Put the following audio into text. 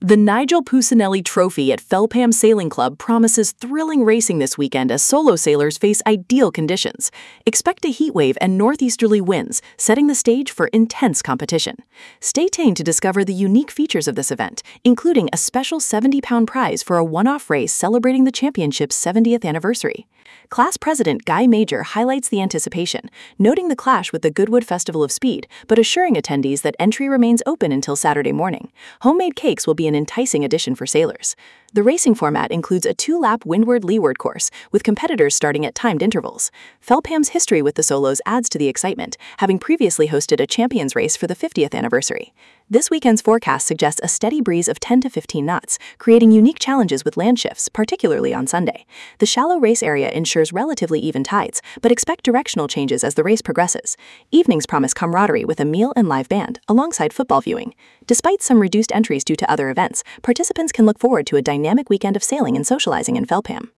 The Nigel Puccinelli Trophy at Felpham Sailing Club promises thrilling racing this weekend as solo sailors face ideal conditions. Expect a heatwave and northeasterly winds, setting the stage for intense competition. Stay tuned to discover the unique features of this event, including a special 70-pound prize for a one-off race celebrating the championship's 70th anniversary. Class President Guy Major highlights the anticipation, noting the clash with the Goodwood Festival of Speed, but assuring attendees that entry remains open until Saturday morning. Homemade cakes will be an enticing addition for sailors. The racing format includes a 2-lap windward-leeward course, with competitors starting at timed intervals. Felpham's history with the solos adds to the excitement, having previously hosted a champions race for the 50th anniversary. This weekend's forecast suggests a steady breeze of 10 to 15 knots, creating unique challenges with land shifts, particularly on Sunday. The shallow race area ensures relatively even tides, but expect directional changes as the race progresses. Evenings promise camaraderie with a meal and live band, alongside football viewing. Despite some reduced entries due to other events, participants can look forward to a dynamic weekend of sailing and socializing in Felpham.